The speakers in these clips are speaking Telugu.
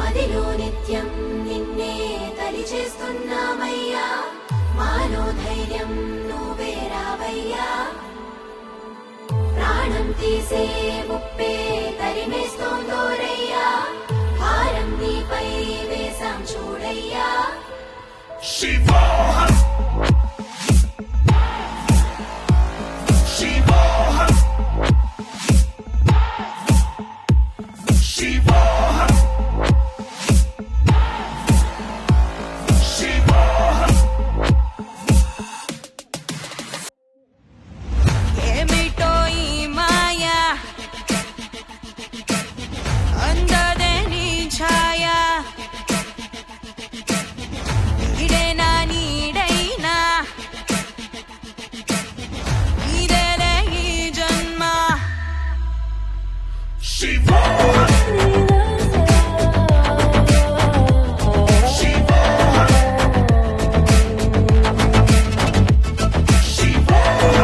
మదిలో నిత్యం నిన్నే తలిచేస్తున్నామయ్యా మాలో ధైర్యం నువ్వే రావయ్యా ప్రాణం తీసే ముప్పే తరిమేస్తోందోరయ్యా భారం నీపై వేసాం చూడయ్యా శివోహం శివోహం శివోహం శివోహం ఏమిటో ఈ మాయా అందదే నీ ఛాయా ఈడేనా నీడైనా ఇదేలే ఈ జన్మ శివోహం శివోహం శివోహం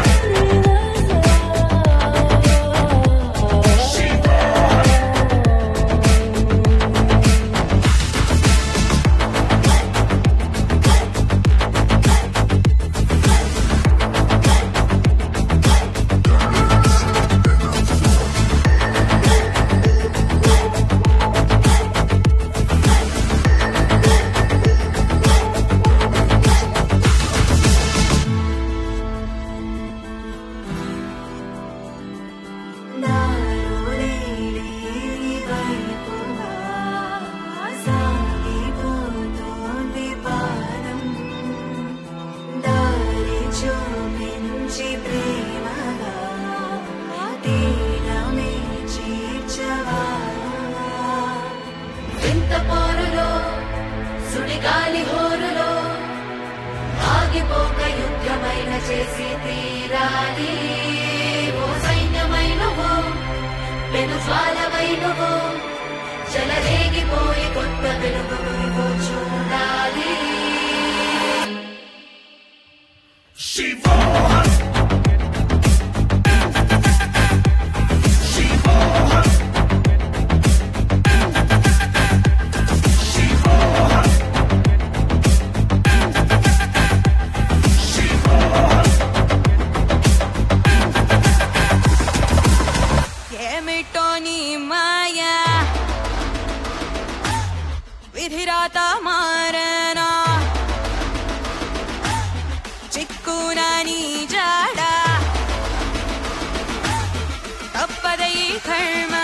శివోహం సుడిగాలి హోరులో ఆగిపోక యుద్ధమైన చేసి తీరాలి ఓ సైన్యమైనవో పెను జ్వాలమైనవో చెలరేగిపోయి కొత్త వెలుగు నువ్వు చూడాలి శివోహం శివోహం శివోహం శివోహం ఏమిటో నీ మాయా విధిరాత మారనా చిక్కునా నీ జాడా తప్పదై కర్మ